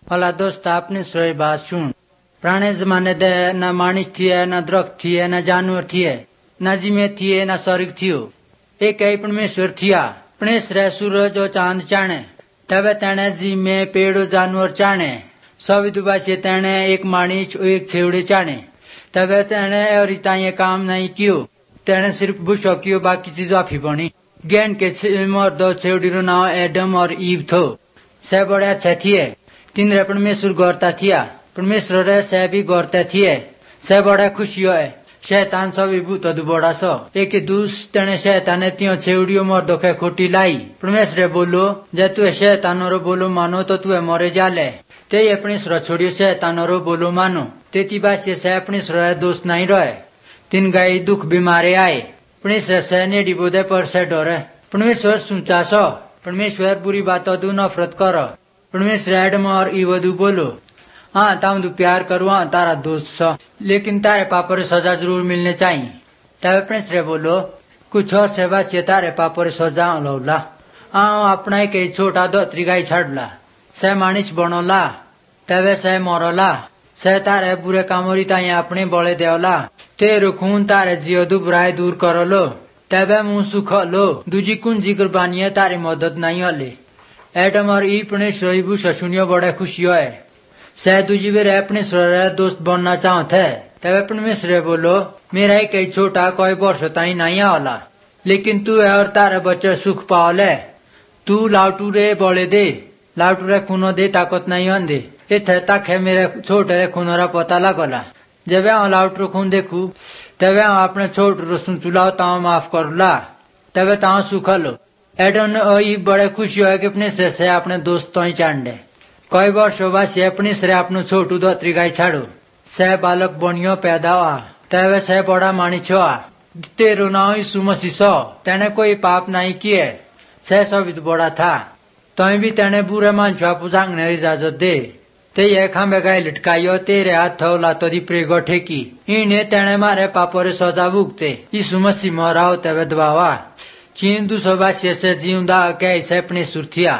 भला दोस्त आपने सोई बात सुन। पुराने जमाने दे न मानिस थिए, न दरख्त थिए, न जानवर थिए, न जिमे थिए, न स्वर्ग थियो। एक ही परमेश्वर थिया। परमेश्वर सूरज और चांद चाणे, तबे तेने जिमे पेड़ और जानवर चाणे। सभी दुबासे तेने एक मानिस और एक छेवड़े चाणे। तबे तेने और इताये काम नहीं कियो। तेने सिर्फ बुशो कियो, बाकी चीजों आफी बनी। ज्ञान के मर्द और छेवड़ी रो नाम एडम और ईव थो। से बड़े अच्छे थिए। तीन रे परमेश्वर गौरता थिया। परमेश्वर रे से भी गौरते थिए। से बड़ा खुशी होए। शैतान सभी भूत बड़ा सो। एक दुष्ट तेने शैताने तियो छेवड़ियों मर्दों के खोटी लाई। परमेश्वर बोलो, जे तू शैतान रो बोलो मानो तो तू मरे जाले। ते अपने स्वर छोड़ियो शैतान रो बोलो मानो। तेती बात से अपने स्वर दोस्त नहीं रहे। तीन गाय दुख बीमारे आए। परमेश्वर से नेडी बोधे पर से डरे। परमेश्वर सुचा सो। परमेश्वर बुरी बातों दू नफरत करो। परमेश्वर एडम और ईवदू बोलो, हाँ ताऊ प्यार करो, हाँ तारा दोस्त सो, लेकिन तारे पापों रे सजा जरूर मिलने चाहिए। तब परमेश्वर बोलो, कुछ और से बात तारे पापों रे सजा लौला। हाँ अपना एक छोटा दोत्री गाय छाड़ला। से मानिस बनोला। तबे से मरोला। से तारे बुरे कामोरी ताई अपने बड़े देवला। तेरो खून तारे जियो बुराई दूर करो लो। तबे मुंह सुख लो। दूजी कुन जिक्र बानिए तारी मदद नहीं होले। एडम और ई परमेश्वर बु सुनियो बड़े खुशी होए। से दूजी बेर अपने स्वर दोस्त बनना चाहते। तबे परमेश्वर बोलो, मेरा एक छोटा कोई वर्ष ताई नहीं होला, लेकिन तू और तारे बच्चे सुख पाओले। तू लाउटू रे बोले दे, लाउटू रे खूनो दे ताकत नहीं होंदे। इथे तक है मेरे छोटे रे खूनो रा पता लगला। जब लाउटू खून देखू, तबे अपने छोटू रो सुचुलाओ ताऊ माफ करला। तबे ताऊ सुख लो। एडम ने बड़े खुशी हो कि अपने से अपने दोस्तों ही चांडे। कई वर्षों बाद से अपने से अपनो छोटू दोत्री गाय छाड़ो। से बालक बनियो पैदा हुआ। तबे से बड़ा मानिस हुआ। तेरो नाम यीशु मसीह सो। तेने कोई पाप नहीं किए। से सभी तो बड़ा था। तो भी तेने बुरे मानसुआ पुजांगने इजाजत दे। ते ये खांबे गाय लटकाइयो, तेरे हाथ थोला तो दी प्रेगो ठेकी। इन्हें तेने मारे पापों रे सजा भुगते। यीशु मसीह मराओ तबे दबावा। चीन 200 से जीवदा के से अपने सुरथिया।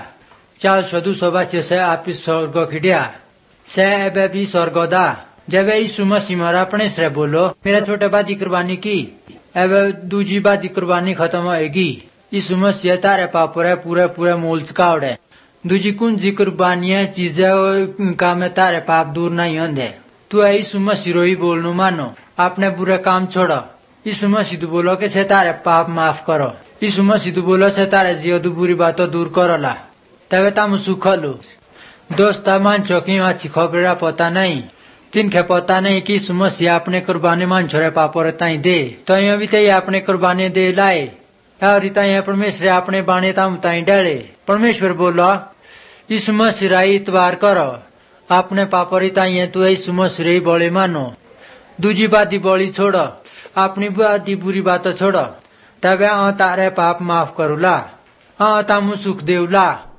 400 से आप स्वर्ग खिड़िया। से एबे भी स्वर्गोदा। जब यीशु मसीह मरा अपने से बोलो, मेरा छोटे बादी कुर्बानी की। एबे दूजी बादी कुर्बानी खत्म होएगी। यीशु मसीह तारे पापों रे पूरे पूरे मूल चुकावड़े। दूजी कुन जी कुर्बानियां चीजें का में तारे पाप दूर नहीं होंदे। तू यीशु मसीह रो ही बोलनु मानो। आपने बुरे काम छोड़ो। यीशु मसीह बोलो के से तारे पाप माफ करो। यीशु मसीह बोलो से तारे जियो दू बुरी बातों दूर करोला। तबे तामु सुख लो। दोस्त मानछो की अच्छी खबर पता नहीं। तिनके पता नहीं कि यीशु मसीह अपने कुर्बानी मानछो रे पापों रे ताई दे। तो यो भी ते अपने कुर्बानी दे लाए। और ताई परमेश्वर अपने बाणे ताम ताई डाले। परमेश्वर बोलो, यीशु मसीह रा इतबार करो। अपने पापों रे ताई तू यीशु मसीह रे बोले मानो। दूजी बादी बोली छोड़ो। अपनी बादी बुरी बातों छोड़ो। तबे तारे पाप माफ करूला। हाँ तामु सुख देवला।